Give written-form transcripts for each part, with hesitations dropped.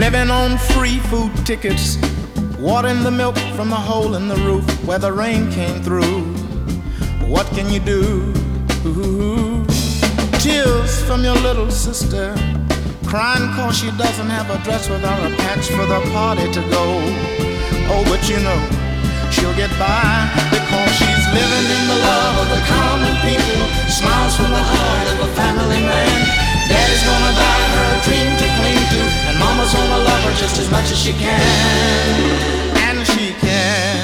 living on free food tickets, watering the milk from the hole in the roof where the rain came through. What can you do? Ooh. Tears from your little sister, crying cause she doesn't have a dress without a patch for the party to go. Oh, but you know she'll get by because she's living in the love of the common people. Smiles from the heart of a family man. Daddy's gonna buy her a dream to cling to, and mama's gonna love her just as much as she can. And she can.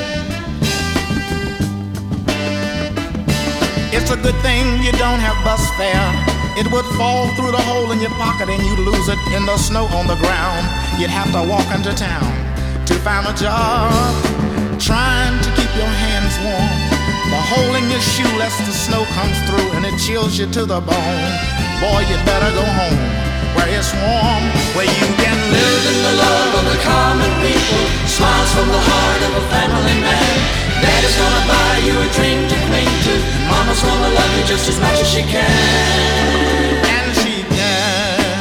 It's a good thing you don't have bus fare. It would fall through the hole in your pocket and you'd lose it in the snow on the ground. You'd have to walk into town to find a job, trying to keep your hands warm. The hole in your shoe lets the snow comes through and it chills you to the bone. Boy, you better go home where it's warm, where you can live in the love of the common people. Smiles from the heart of a family man. Daddy's gonna buy you a dream to cling to, and mama's gonna love you just as much as she can. And she can.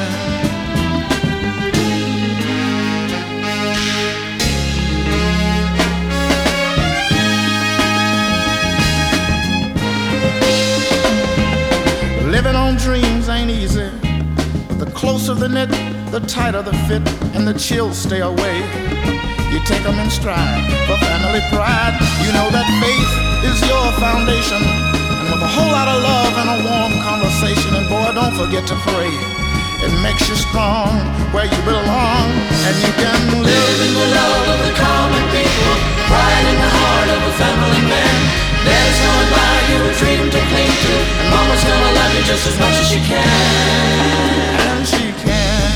Living on dreams ain't easy. The closer the knit, the tighter the fit, and the chills stay away. You take them in stride for family pride. You know that faith is your foundation, and with a whole lot of love and a warm conversation, and boy, don't forget to pray. It makes you strong where you belong, and you can live in the love of the common people. Pride in the heart of a family man. Daddy's gonna buy you a dream to cling to, and mama's gonna love you just as much as she can. And she can.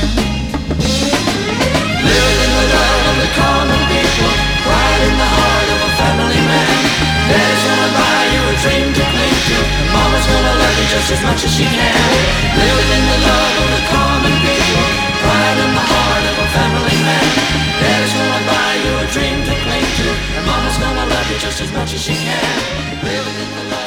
Live in the love of the common people. Pride in the heart of a family man. Daddy's gonna buy you a dream to cling to, and mama's gonna love you just as much as she can. Live in the love of the common people. Pride in the heart of a family man. Daddy's gonna buy you a dream to cling to, and mama's gonna love you just as much as she can. Living in the love